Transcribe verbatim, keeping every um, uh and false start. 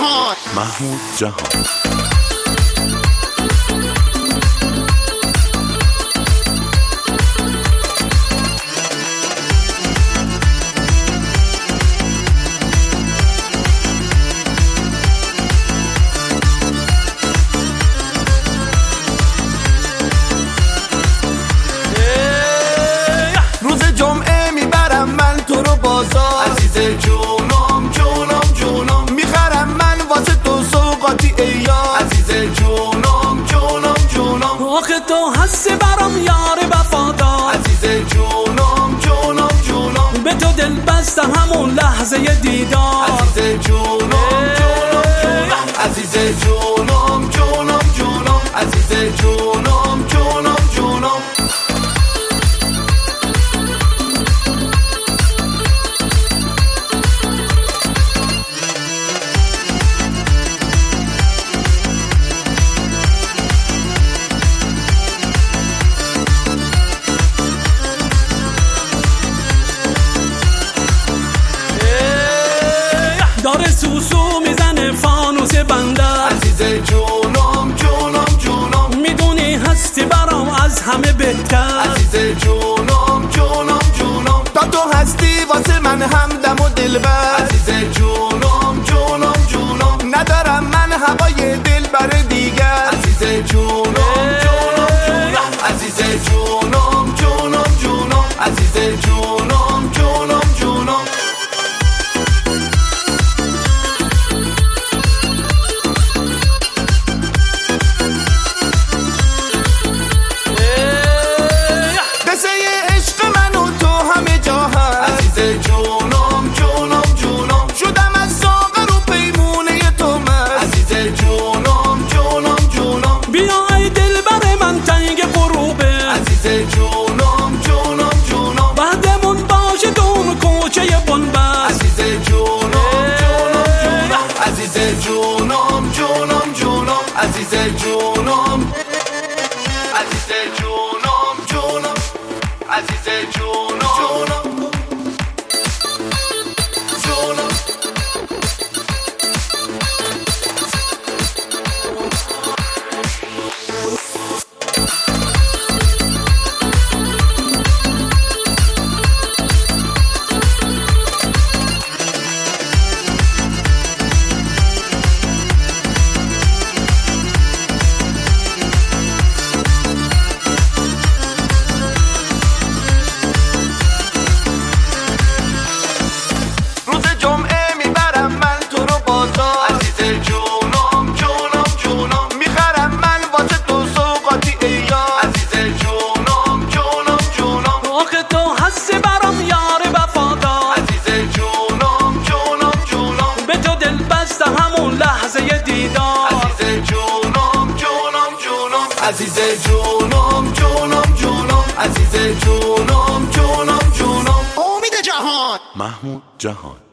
جهان محمود جهان عزیز جونم جونم جونم میخرم من واسه تو سوقاتی ایا عزیز جونم جونم جونم آخه تو هستی برام یار وفادار عزیز جونم جونم جونم به تو دل بستم همون لحظه دیدار عزیز جونم جونم جونم عزیز جونم جونم جونم عزیز جونم جونم جونم داره سوسو میزنه فانوس بنده عزیز جونم جونم جونم میدونی هستی برام از همه بهتر عزیز جونم جونم جونم تا تو هستی واسه من همدم و دلبر عزیز جونم جونم جونم ندارم من هوای دل بر دیگر عزیز جونم جونم جونم عزیز جونم جونم جونم عزیز جونم جونم جونم جونم جونم جونم شدم از ساغر و پیمونه تو من عزیز جونم جونم جونم بیا ای دل بر من تنگ غروبه عزیز جونم جونم جونم بعدمون باشه دون کوچه بنبست عزیز جونم جونم جونم عزیز جونم جونم جونم عزیز جونم عزیز جونم جونم عزیز جونم جونم همون لحظه دیدار عزیز جونم جونم جونم عزیز جونم جونم جونم عزیز جونم جونم جونم امید جهان محمود جهان.